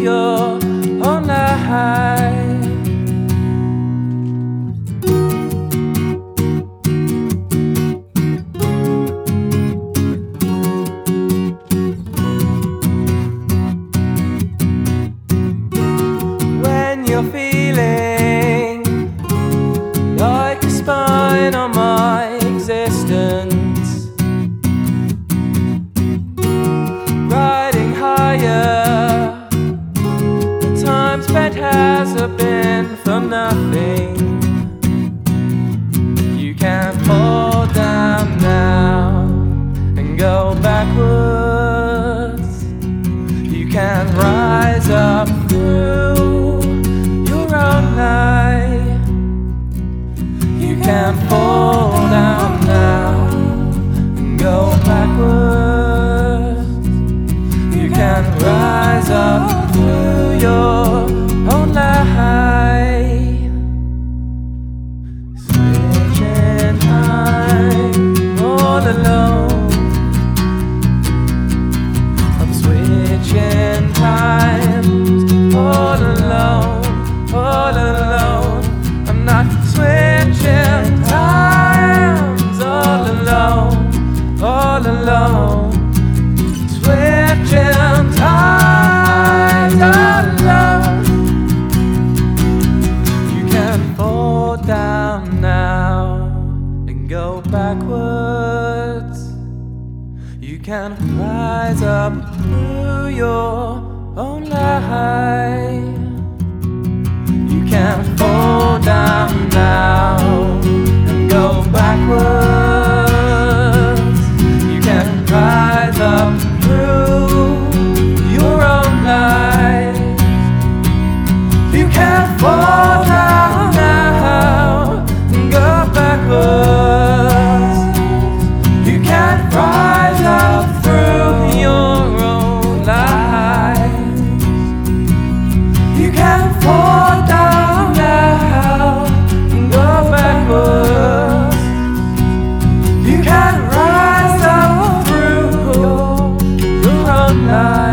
your own life. When you're feeling like a spine on my existence, riding higher, the time spent hasn't been for nothing. You can't fall down now and go backwards. You can't rise up through your own life. You can't fall down now and go backwards. You can't rise up through your own life. Switching time all alone. I'm switching times all alone, all alone. I'm not switching times all alone, all alone. Switching times all alone. You can't fall down now and go backwards. You can rise up through your own life. You can't fall down now and go backwards. You can rise up through your own life. You can't fall down now and go backwards. You can't rise up through your own life. You can't fall down now and go backwards. You can't rise up through your own life.